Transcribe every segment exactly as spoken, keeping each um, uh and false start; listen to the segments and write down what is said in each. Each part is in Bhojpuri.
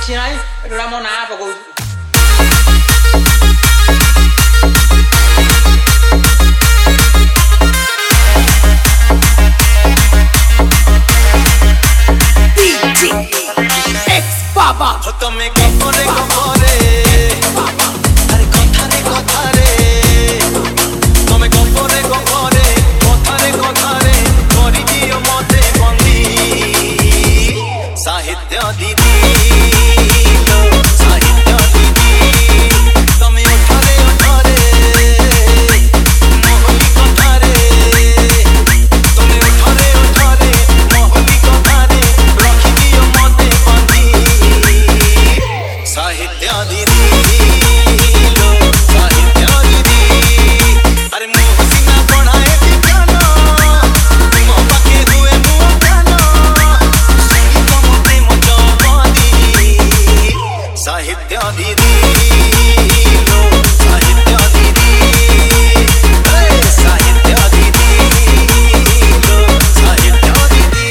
କିଛି ନାହିଁ ଏଟା ମୋ ନାଁ ପକଉଛି। Baba tome gopore gopore are kothare kothare tome gopore gopore kothare kothare kori diyo mote bandi sahitya didi lo sahitya didi tome uthare uthare moholi kothare tome uthare uthare moholi kothare rakhi diyo mote bandi साहित्या दीदी लो साहित्या दीदी अरे मुँह सीना बढ़ाए दिखाना मुँह पके हुए मुँह खाना सुनी तो मोटे मोटा बादी साहित्या दीदी लो साहित्या दीदी साहित्या दीदी लो साहित्या दीदी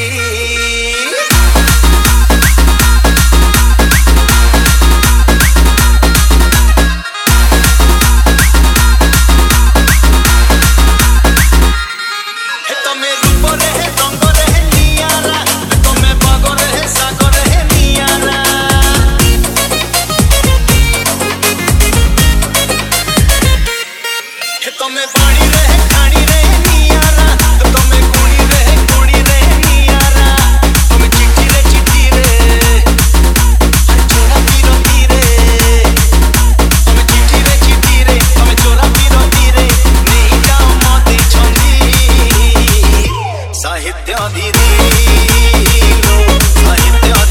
तमे बाणी रहे खानी रहे नियारा तमे कुणी रहे कुणी रहे नियारा तमे चिट्ठी रे चिट्ठी रे अरे चोरा पीरो पीरे तमे चिट्ठी रे चिट्ठी रे तमे चोरा पीरो पीरे नहीं जाओ मोते छंदी साहित्य दीदी लो साहित्य